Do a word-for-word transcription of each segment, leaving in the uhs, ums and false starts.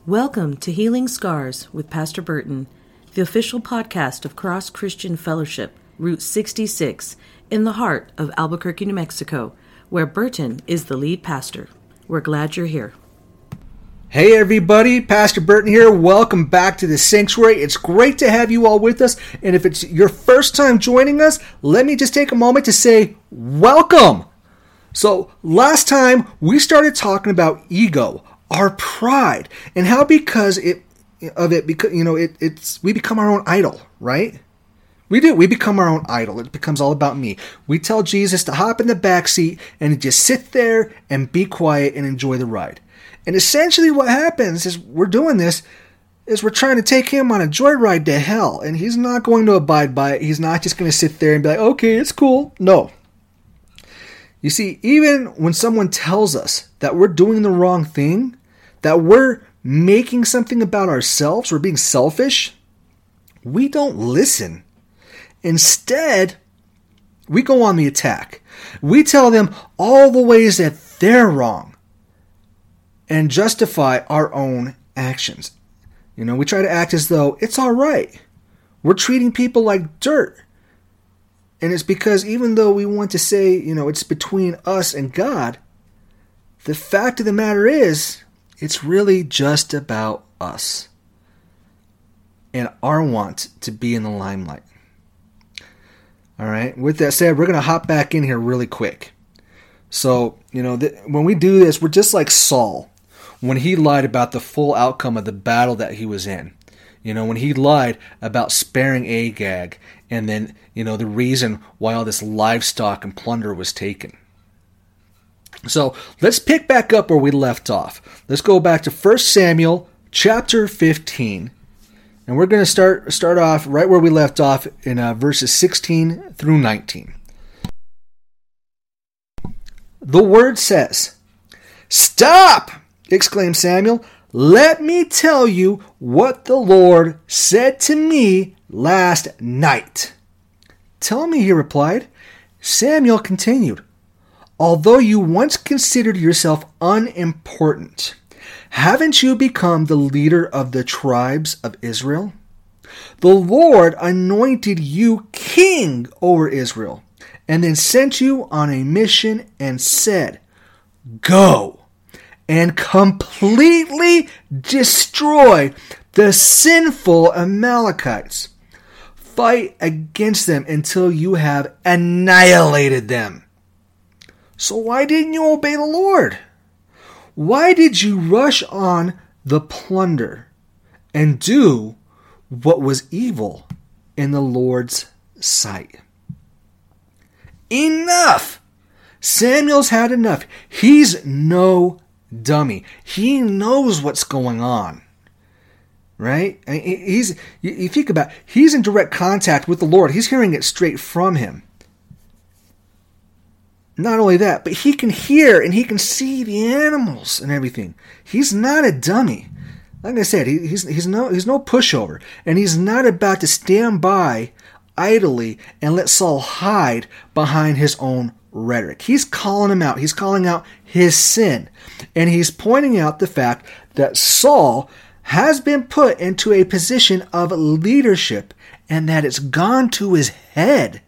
Welcome to Healing Scars with Pastor Burton, the official podcast of Cross Christian Fellowship, Route sixty-six, in the heart of Albuquerque, New Mexico, where Burton is the lead pastor. We're glad you're here. Hey everybody, Pastor Burton here. Welcome back to the Sanctuary. It's great to have you all with us. And if it's your first time joining us, let me just take a moment to say welcome. So last time we started talking about ego, our pride, and how because it of it because you know it it's we become our own idol, right? We do. We become our own idol. It becomes all about me. We tell Jesus to hop in the back seat and just sit there and be quiet and enjoy the ride. And essentially what happens is we're doing this is we're trying to take him on a joyride to hell, and he's not going to abide by it. He's not just going to sit there and be like, okay, it's cool. No. You see, even when someone tells us that we're doing the wrong thing, that we're making something about ourselves, we're being selfish, we don't listen. Instead, we go on the attack. We tell them all the ways that they're wrong and justify our own actions. You know, we try to act as though it's all right. We're treating people like dirt. And it's because even though we want to say, you know, it's between us and God, the fact of the matter is, it's really just about us and our want to be in the limelight. All right. With that said, we're going to hop back in here really quick. So, you know, th- when we do this, we're just like Saul when he lied about the full outcome of the battle that he was in. You know, when he lied about sparing Agag and then, you know, the reason why all this livestock and plunder was taken. So let's pick back up where we left off. Let's go back to First Samuel chapter fifteen. And we're going to start start off right where we left off in uh, verses sixteen through nineteen. The word says, "Stop!" exclaimed Samuel. "Let me tell you what the Lord said to me last night." "Tell me," he replied. Samuel continued, "Although you once considered yourself unimportant, haven't you become the leader of the tribes of Israel? The Lord anointed you king over Israel, and then sent you on a mission and said, 'Go and completely destroy the sinful Amalekites. Fight against them until you have annihilated them.' So why didn't you obey the Lord? Why did you rush on the plunder and do what was evil in the Lord's sight?" Enough! Samuel's had enough. He's no dummy. He knows what's going on. Right? He's, you think about it, he's in direct contact with the Lord. He's hearing it straight from him. Not only that, but he can hear and he can see the animals and everything. He's not a dummy. Like I said, he, he's he's no he's no pushover, and he's not about to stand by idly and let Saul hide behind his own rhetoric. He's calling him out. He's calling out his sin, and he's pointing out the fact that Saul has been put into a position of leadership and that it's gone to his head.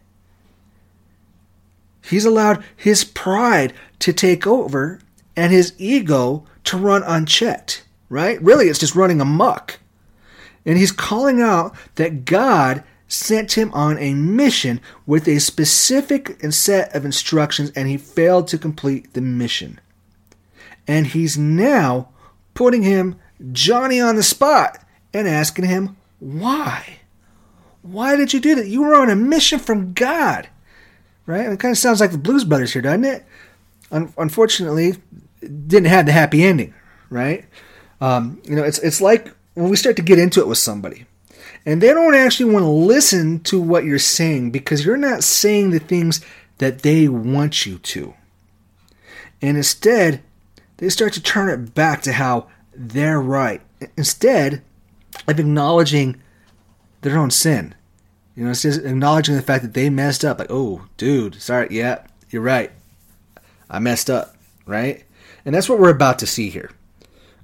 He's allowed his pride to take over and his ego to run unchecked, right? Really, it's just running amok. And he's calling out that God sent him on a mission with a specific set of instructions, and he failed to complete the mission. And he's now putting him, Johnny, on the spot and asking him, why? Why did you do that? You were on a mission from God. Right? It kind of sounds like the Blues Brothers here, doesn't it? Un- unfortunately, it didn't have the happy ending, right? Um, you know, it's it's like when we start to get into it with somebody, and they don't actually want to listen to what you're saying because you're not saying the things that they want you to. And instead, they start to turn it back to how they're right, instead of acknowledging their own sin. You know, it's just acknowledging the fact that they messed up. Like, oh, dude, sorry, yeah, you're right. I messed up, right? And that's what we're about to see here.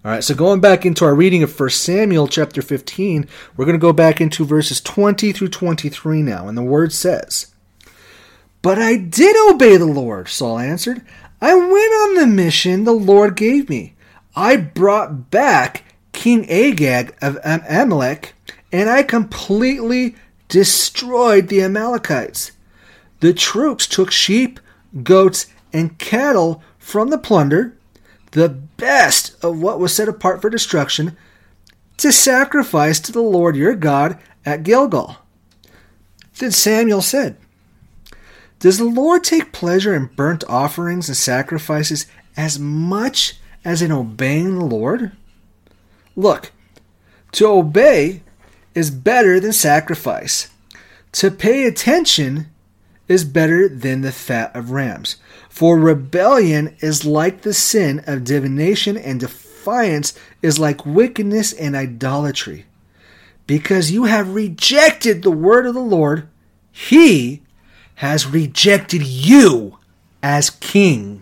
All right, so going back into our reading of First Samuel chapter fifteen, we're going to go back into verses twenty through twenty-three now, and the word says, "But I did obey the Lord," Saul answered. "I went on the mission the Lord gave me. I brought back King Agag of Am- Amalek, and I completely destroyed the Amalekites. The troops took sheep, goats, and cattle from the plunder, the best of what was set apart for destruction, to sacrifice to the Lord your God at Gilgal." Then Samuel said, "Does the Lord take pleasure in burnt offerings and sacrifices as much as in obeying the Lord? Look, to obey is better than sacrifice. To pay attention is better than the fat of rams. For rebellion is like the sin of divination, and defiance is like wickedness and idolatry. Because you have rejected the word of the Lord, he has rejected you as king."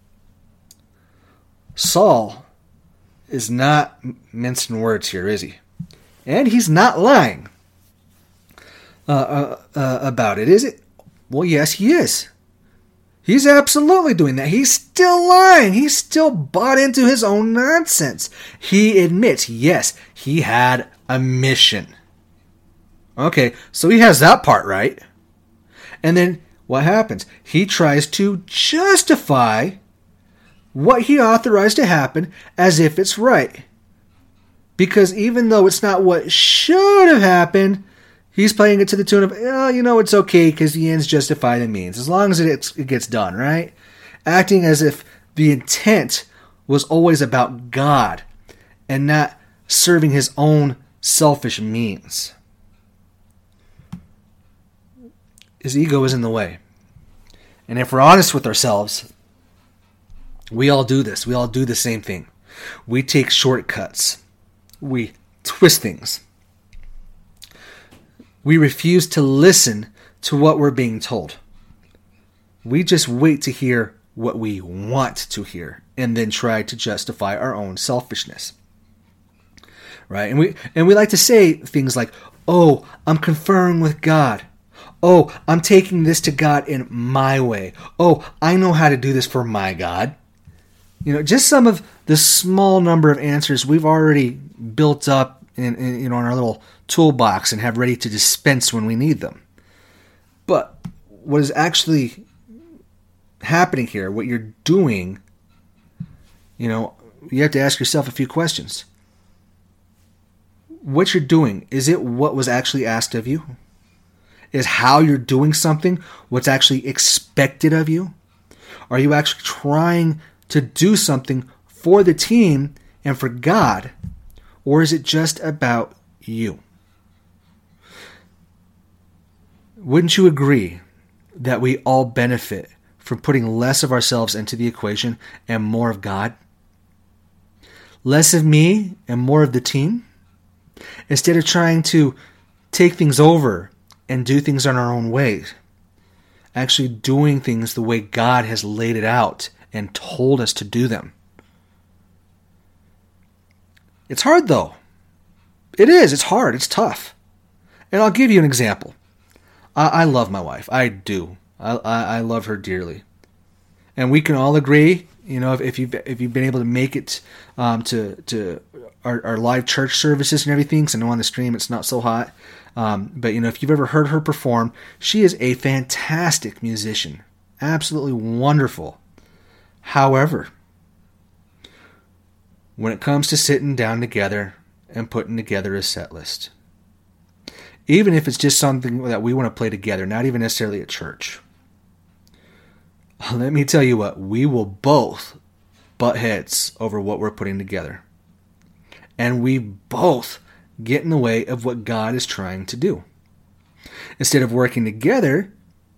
Saul is not mincing words here, is he? And he's not lying uh, uh, uh, about it, is it? Well, yes, he is. He's absolutely doing that. He's still lying. He's still bought into his own nonsense. He admits, yes, he had a mission. Okay, so he has that part right. And then what happens? He tries to justify what he authorized to happen as if it's right. Because even though it's not what should have happened, he's playing it to the tune of, oh, you know, it's okay because the ends justify the means. As long as it, it gets done, right? Acting as if the intent was always about God and not serving his own selfish means. His ego is in the way. And if we're honest with ourselves, we all do this. We all do the same thing. We take shortcuts. We twist things. We refuse to listen to what we're being told. We just wait to hear what we want to hear and then try to justify our own selfishness. Right? And we and we like to say things like, "Oh, I'm conferring with God. Oh, I'm taking this to God in my way. Oh, I know how to do this for my God." You know, just some of the small number of answers we've already built up in, in you know in our little toolbox and have ready to dispense when we need them. But what is actually happening here, what you're doing, you know, you have to ask yourself a few questions. What you're doing, is it what was actually asked of you? Is how you're doing something what's actually expected of you? Are you actually trying to do something for the team and for God? Or is it just about you? Wouldn't you agree that we all benefit from putting less of ourselves into the equation and more of God? Less of me and more of the team? Instead of trying to take things over and do things on our own way, actually doing things the way God has laid it out and told us to do them. It's hard though. It is. It's hard. It's tough. And I'll give you an example. I, I love my wife. I do. I, I, I love her dearly. And we can all agree, you know, if, if you've if you've been able to make it um, to to our, our live church services and everything, because I know on the stream it's not so hot. Um, but, you know, if you've ever heard her perform, she is a fantastic musician. Absolutely wonderful. However, when it comes to sitting down together and putting together a set list, even if it's just something that we want to play together, not even necessarily at church, let me tell you what, we will both butt heads over what we're putting together. And we both get in the way of what God is trying to do. Instead of working together,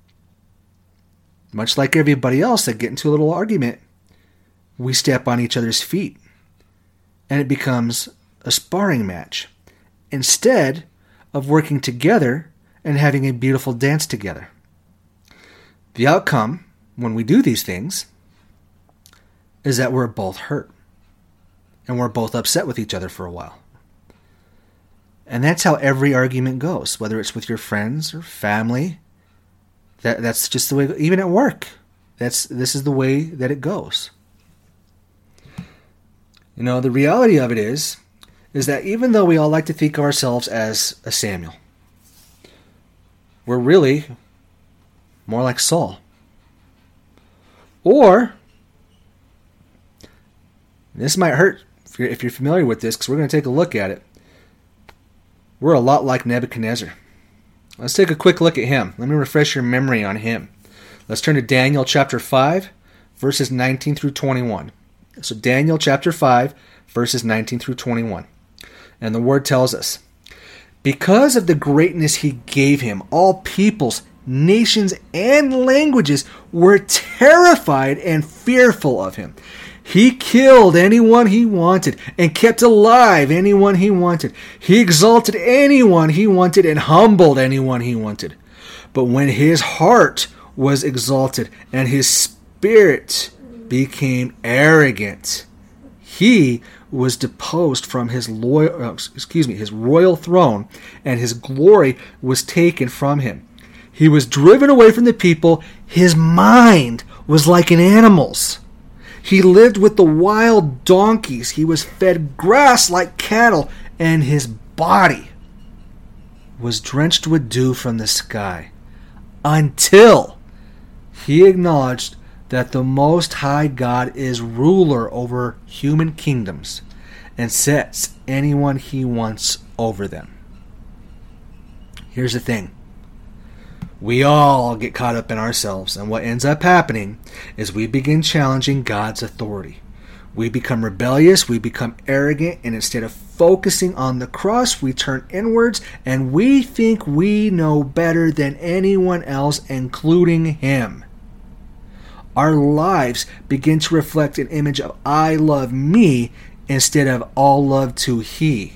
much like everybody else that get into a little argument, we step on each other's feet. And it becomes a sparring match. Instead of working together and having a beautiful dance together. The outcome, when we do these things, is that we're both hurt. and we're both upset with each other for a while. And that's how every argument goes, whether it's with your friends or family. That that's just the way, even at work. That's this is the way that it goes. You know, the reality of it is, is that even though we all like to think of ourselves as a Samuel, we're really more like Saul. Or, this might hurt if you're, if you're familiar with this, because we're going to take a look at it. We're a lot like Nebuchadnezzar. Let's take a quick look at him. Let me refresh your memory on him. Let's turn to Daniel chapter five, verses nineteen through twenty-one. So Daniel chapter five, verses nineteen through twenty-one. And the word tells us, because of the greatness he gave him, all peoples, nations, and languages were terrified and fearful of him. He killed anyone he wanted and kept alive anyone he wanted. He exalted anyone he wanted and humbled anyone he wanted. But when his heart was exalted and his spirit became arrogant, he was deposed from his loyal, excuse me, his royal throne, and his glory was taken from him. He was driven away from the people. His mind was like an animal's. He lived with the wild donkeys. He was fed grass like cattle, and his body was drenched with dew from the sky, until he acknowledged that the Most High God is ruler over human kingdoms and sets anyone he wants over them. Here's the thing. We all get caught up in ourselves, and what ends up happening is we begin challenging God's authority. We become rebellious, we become arrogant, and instead of focusing on the cross, we turn inwards, and we think we know better than anyone else, including Him. Our lives begin to reflect an image of I love me instead of all love to He.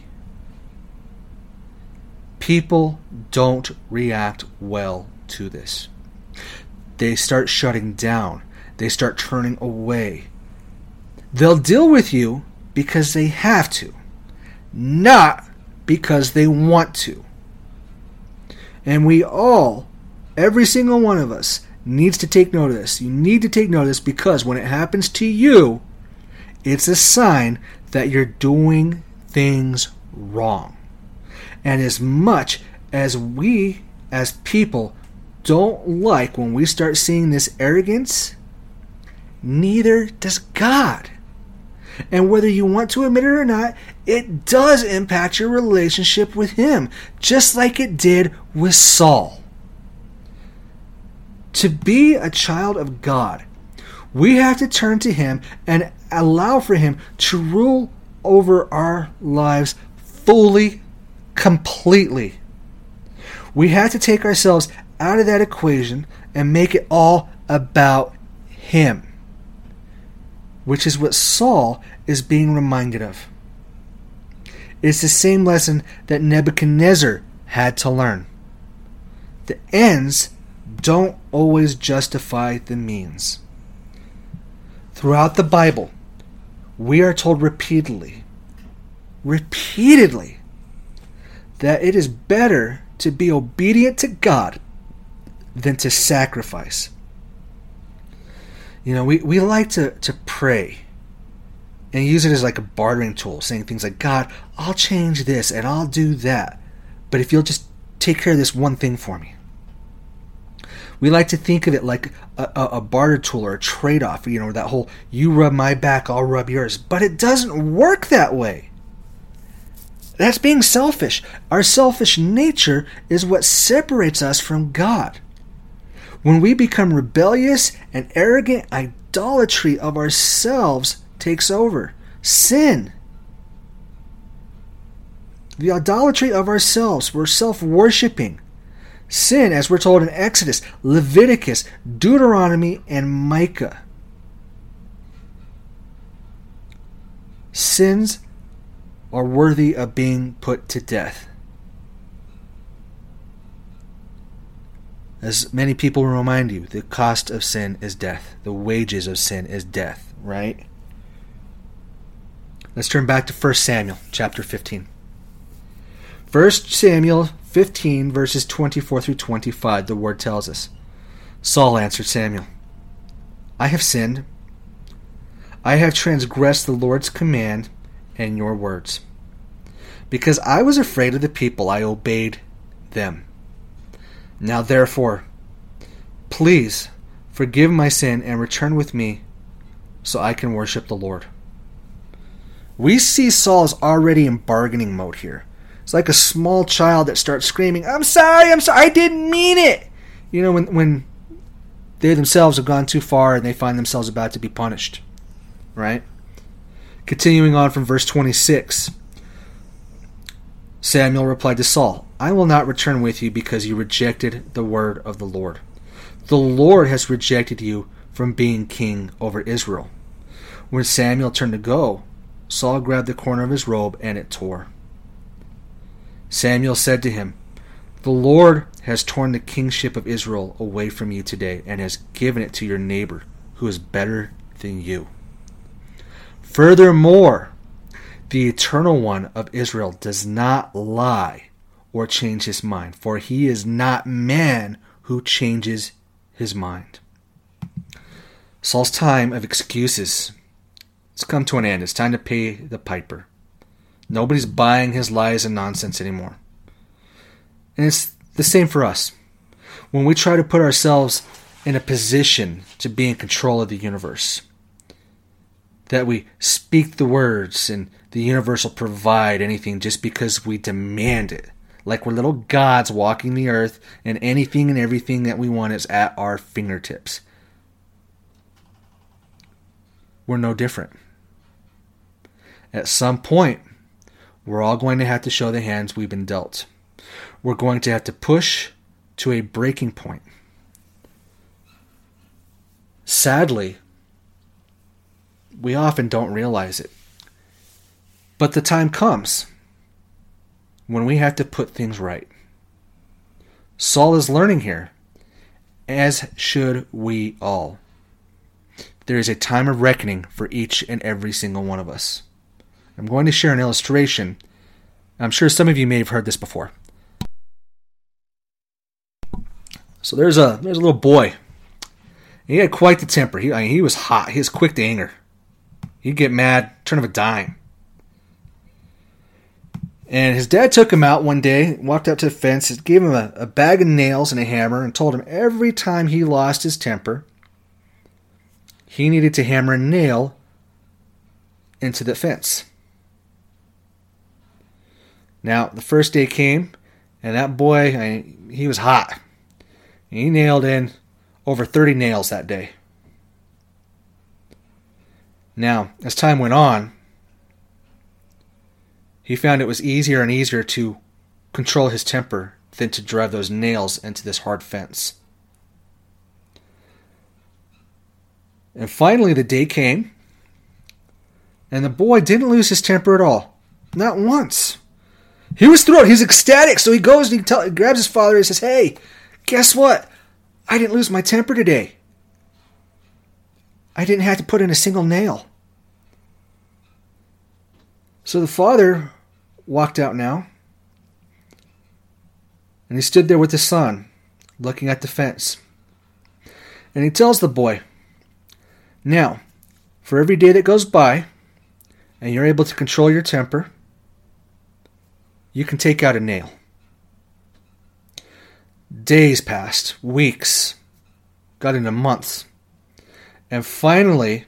People don't react well to this. They start shutting down. They start turning away. They'll deal with you because they have to, not because they want to. And we all, every single one of us, needs to take note of this. You need to take note of this, because when it happens to you, it's a sign that you're doing things wrong. And as much as we, as people, don't like when we start seeing this arrogance, neither does God. And whether you want to admit it or not, it does impact your relationship with Him, just like it did with Saul. To be a child of God, we have to turn to Him and allow for Him to rule over our lives fully, completely. We have to take ourselves out of that equation and make it all about Him, which is what Saul is being reminded of. It's the same lesson that Nebuchadnezzar had to learn. The ends don't always justify the means. Throughout the Bible, we are told repeatedly, repeatedly, that it is better to be obedient to God than to sacrifice. You know, we, we like to, to pray and use it as like a bartering tool, saying things like, God, I'll change this and I'll do that, but if you'll just take care of this one thing for me. We like to think of it like a, a, a barter tool or a trade-off, you know, that whole you rub my back, I'll rub yours. But it doesn't work that way. That's being selfish. Our selfish nature is what separates us from God. When we become rebellious and arrogant, idolatry of ourselves takes over. Sin. The idolatry of ourselves. We're self-worshipping. Sin, as we're told in Exodus, Leviticus, Deuteronomy, and Micah. Sins are worthy of being put to death. As many people will remind you, the cost of sin is death. The wages of sin is death, right? Let's turn back to First Samuel chapter fifteen. First Samuel fifteen, verses twenty-four through twenty-five, the word tells us, Saul answered Samuel, I have sinned. I have transgressed the Lord's command and your words. Because I was afraid of the people, I obeyed them. Now therefore, please forgive my sin and return with me so I can worship the Lord. We see Saul is already in bargaining mode here. It's like a small child that starts screaming, I'm sorry, I'm sorry, I didn't mean it. You know, when, when they themselves have gone too far and they find themselves about to be punished. Right? Continuing on from verse twenty-six. Samuel replied to Saul, I will not return with you because you rejected the word of the Lord. The Lord has rejected you from being king over Israel. When Samuel turned to go, Saul grabbed the corner of his robe and it tore. Samuel said to him, The Lord has torn the kingship of Israel away from you today and has given it to your neighbor who is better than you. Furthermore, the Eternal One of Israel does not lie or change his mind, for he is not man who changes his mind. Saul's time of excuses has come to an end. It's time to pay the piper. Nobody's buying his lies and nonsense anymore. And it's the same for us. When we try to put ourselves in a position to be in control of the universe, that we speak the words and the universe will provide anything just because we demand it. Like we're little gods walking the earth and anything and everything that we want is at our fingertips. We're no different. At some point, we're all going to have to show the hands we've been dealt. We're going to have to push to a breaking point. Sadly, we often don't realize it. But the time comes when we have to put things right. Saul is learning here, as should we all. There is a time of reckoning for each and every single one of us. I'm going to share an illustration. I'm sure some of you may have heard this before. So there's a there's a little boy. He had quite the temper. He I mean, he was hot. He was quick to anger. He'd get mad, turn of a dime. And his dad took him out one day, walked up to the fence, gave him a, a bag of nails and a hammer, and told him every time he lost his temper, he needed to hammer a nail into the fence. Now, the first day came, and that boy, I, he was hot. He nailed in over thirty nails that day. Now, as time went on, he found it was easier and easier to control his temper than to drive those nails into this hard fence. And finally the day came, and the boy didn't lose his temper at all. Not once. He was thrilled. He was ecstatic. So he goes and he, tell, he grabs his father and he says, Hey, guess what? I didn't lose my temper today. I didn't have to put in a single nail. So the father walked out now, and he stood there with his son, looking at the fence. And he tells the boy, Now, for every day that goes by, and you're able to control your temper, you can take out a nail. Days passed, weeks, got into months. And finally,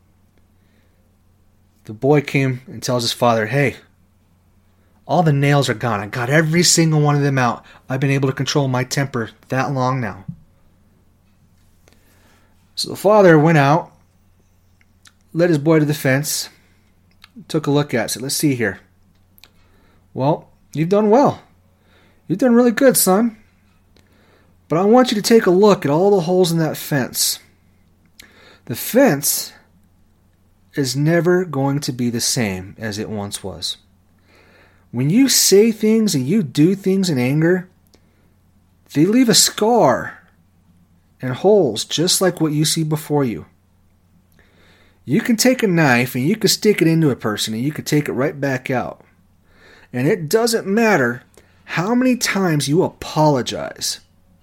the boy came and tells his father, Hey, all the nails are gone. I got every single one of them out. I've been able to control my temper that long now. So the father went out, led his boy to the fence, took a look at it, said, Let's see here. Well, you've done well. You've done really good, son. But I want you to take a look at all the holes in that fence. The fence is never going to be the same as it once was. When you say things and you do things in anger, they leave a scar and holes just like what you see before you. You can take a knife and you can stick it into a person and you can take it right back out. And it doesn't matter how many times you apologize.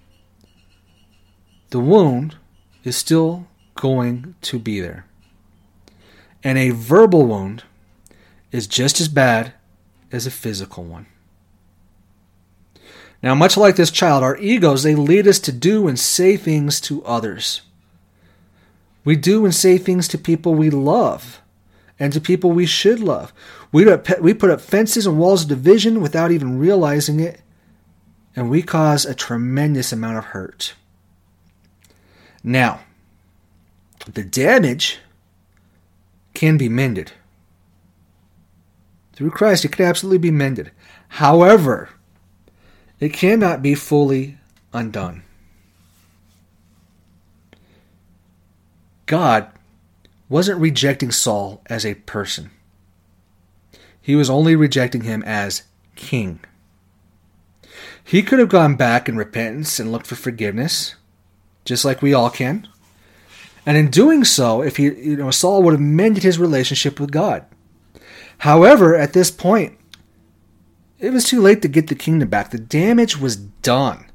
The wound is still going to be there. And a verbal wound is just as bad as a physical one. Now, much like this child, our egos, they lead us to do and say things to others. We do and say things to people we love and to people we should love. We we put up fences and walls of division without even realizing it, and we cause a tremendous amount of hurt. Now, the damage can be mended. Through Christ, it can absolutely be mended. However, it cannot be fully undone. God wasn't rejecting Saul as a person. He was only rejecting him as king. He could have gone back in repentance and looked for forgiveness, just like we all can. And in doing so, if he, you know, Saul would have mended his relationship with God. However, at this point, it was too late to get the kingdom back. The damage was done.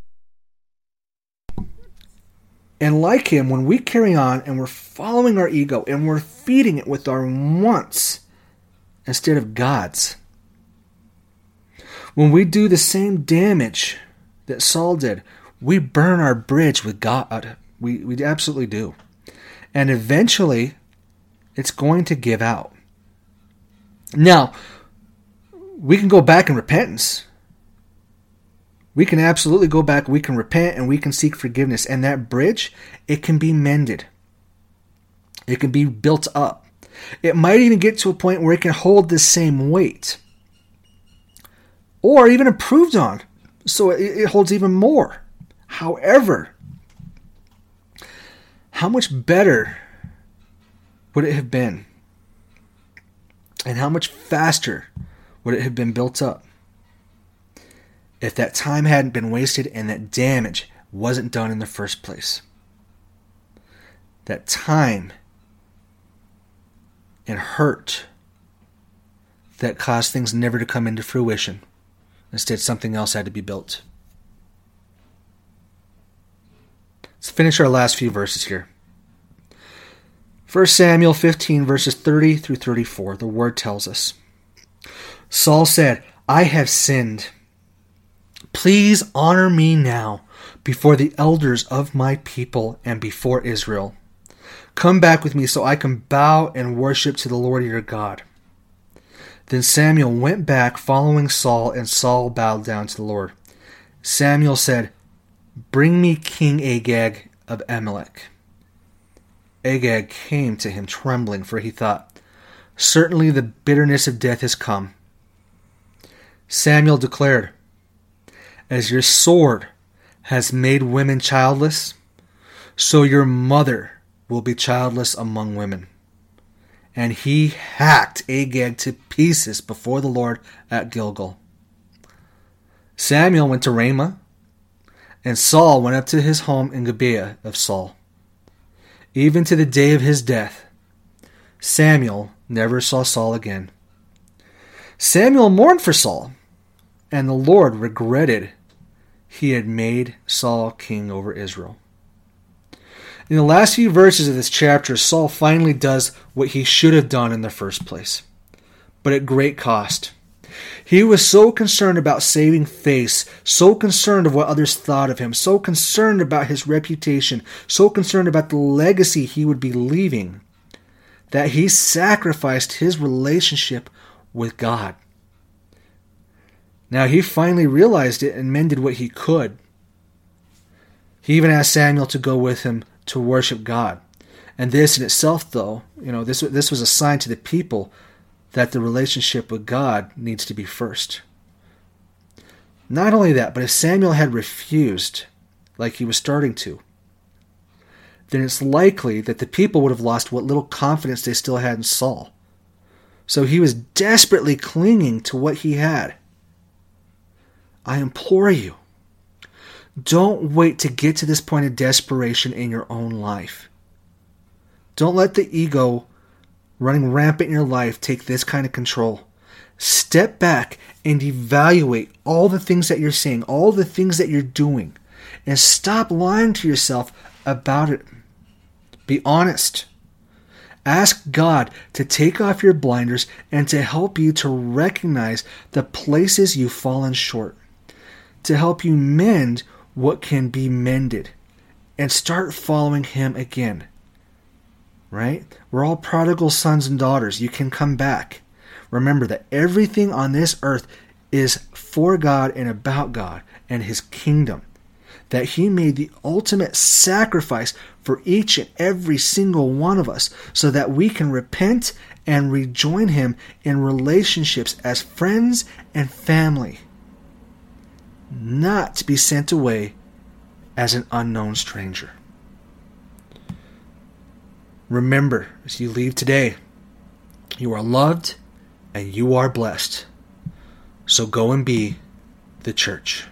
And like him, when we carry on and we're following our ego and we're feeding it with our wants instead of God's, when we do the same damage that Saul did, we burn our bridge with God. We, we absolutely do. And eventually, it's going to give out. Now, we can go back in repentance. We can absolutely go back, we can repent, and we can seek forgiveness. And that bridge, it can be mended. It can be built up. It might even get to a point where it can hold the same weight. Or even improved on, so it, it holds even more. However, how much better would it have been? And how much faster would it have been built up if that time hadn't been wasted and that damage wasn't done in the first place? That time and hurt that caused things never to come into fruition. Instead, something else had to be built. Let's finish our last few verses here. First Samuel fifteen, verses thirty through thirty-four, the word tells us, Saul said, I have sinned. Please honor me now before the elders of my people and before Israel. Come back with me so I can bow and worship to the Lord your God. Then Samuel went back following Saul, and Saul bowed down to the Lord. Samuel said, Bring me King Agag of Amalek. Agag came to him trembling, for he thought, Certainly the bitterness of death has come. Samuel declared, As your sword has made women childless, so your mother will be childless among women. And he hacked Agag to pieces before the Lord at Gilgal. Samuel went to Ramah, and Saul went up to his home in Gibeah of Saul. Even to the day of his death, Samuel never saw Saul again. Samuel mourned for Saul, and the Lord regretted he had made Saul king over Israel. In the last few verses of this chapter, Saul finally does what he should have done in the first place, but at great cost. He was so concerned about saving face, so concerned of what others thought of him, so concerned about his reputation, so concerned about the legacy he would be leaving, that he sacrificed his relationship with God. Now he finally realized it and mended what he could. He even asked Samuel to go with him to worship God. And this in itself, though, you know, this, this was a sign to the people that the relationship with God needs to be first. Not only that, but if Samuel had refused, like he was starting to, then it's likely that the people would have lost what little confidence they still had in Saul. So he was desperately clinging to what he had. I implore you, don't wait to get to this point of desperation in your own life. Don't let the ego running rampant in your life take this kind of control. Step back and evaluate all the things that you're saying, all the things that you're doing, and stop lying to yourself about it. Be honest. Ask God to take off your blinders and to help you to recognize the places you've fallen short, to help you mend what can be mended, and start following Him again. Right? We're all prodigal sons and daughters. You can come back. Remember that everything on this earth is for God and about God and His kingdom. That He made the ultimate sacrifice for each and every single one of us so that we can repent and rejoin Him in relationships as friends and family. Not to be sent away as an unknown stranger. Remember, as you leave today, you are loved and you are blessed. So go and be the church.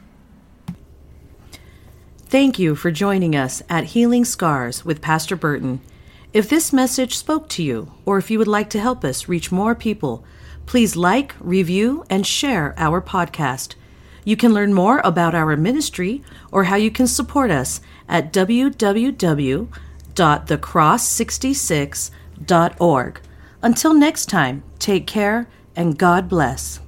Thank you for joining us at Healing Scars with Pastor Burton. If this message spoke to you, or if you would like to help us reach more people, please like, review, and share our podcast. You can learn more about our ministry or how you can support us at w w w dot the cross sixty-six dot org. Until next time, take care and God bless.